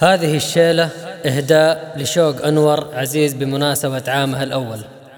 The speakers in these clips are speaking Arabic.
هذه الشيلة إهداء لشوق أنور عزيز بمناسبة عامها الأول.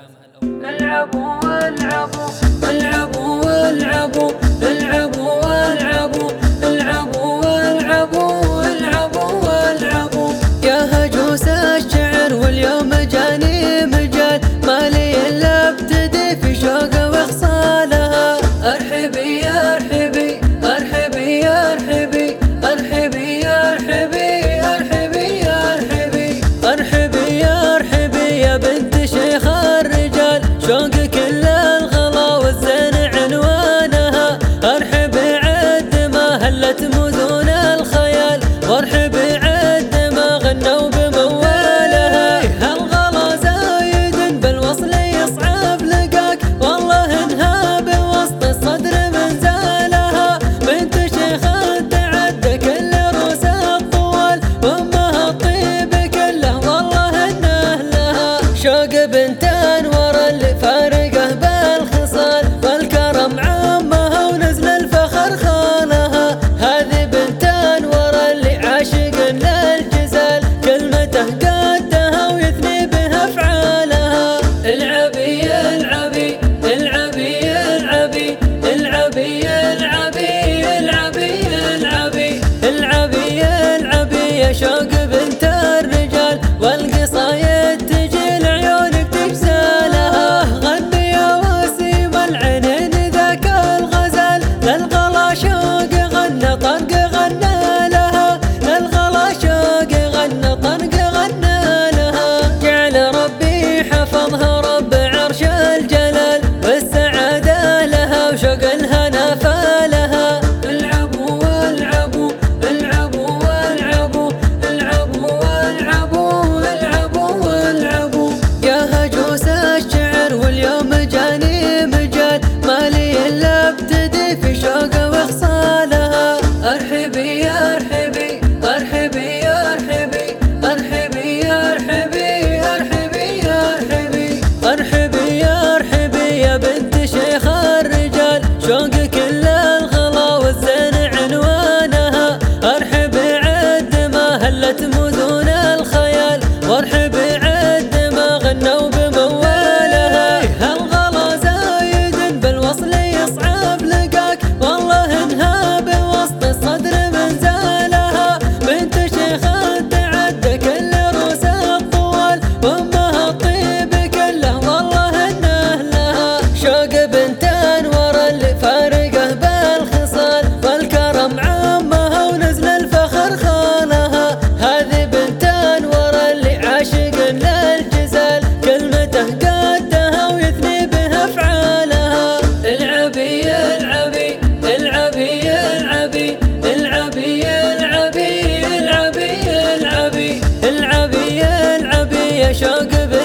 العبوا والعبوا العبوا والعبوا العبوا والعبوا العبوا والعبوا العبوا والعبوا يا هجوس الشعر واليوم جاني مجال مالي إلا ابتدي في شوق وخصالها. ارحبي يا ارحبي ارحبي يا ارحبي ارحبي يا ارحبي ارحبي يا ارحبي ارحبي يا ارحبي يا بنت شيخ الرجال شوق كل الغلا والزين عنوانها. ارحبي عد ما هلت مذون الخيال وارحبي عد ما غنوا بموالها. هالغلا زايد بالوصل يصعب لقاك والله انها بوسط الصدر منزالها. بنت شيخ تعد كل روس الطوال وامها الطيب كله والله انه لها. شوق بنت انور اللي فارقه بالخصال والكرم عامها ونزل الفخر خانها. هذه بنت انور اللي عاشق للجزال كلمته قدها ويثني بها افعالها. العبي العبي العبي العبي العبي العبي العبي العبي العبي العبي يا شوق بنت الرجال والقصايد تجي لعيونك تجزالها. غني يا وسيم العينين ذاك الغزال للغلا شوق غنى طنق غنى لها. للغلا شوق غنى طنق غنى لها. جعل ربي حفظها رب عرش الجلال والسعادة لها وشوق الهنا فالها. العبوا والعبوا العبوا والعبوا العبوا والعبوا العبوا والعبوا يا هجوس الشعر واليوم جاني مجال مالي إلا ابتدي في شوق وخصالها. ارحبي يا ارحبي ارحبي يا ارحبي ارحبي يا ارحبي ارحبي يا ارحبي ارحبي يا ارحبي يا بنت شيخ الرجال شوق كل الغلا والزين عنوانها. ارحبي عد ما هلت مذون الخيال وارحبي عد ما غنوا بموالها. هالغلا زايد بالوصل يصعب لقاك والله انها بوسط الصدر منزالها. بنت شيخ تعد كل روس الطوال وامها الطيب كله والله انه لها. شوق بنت انور اللي فارقه بالخصال والكرم عامها ونزل الفخر خانها. هذه بنت انور اللي عاشق للجزال كلمته قدها ويثني بها افعالها. العبي العبي العبي العبي العبي العبي العبي العبي العبي العبي يا شوق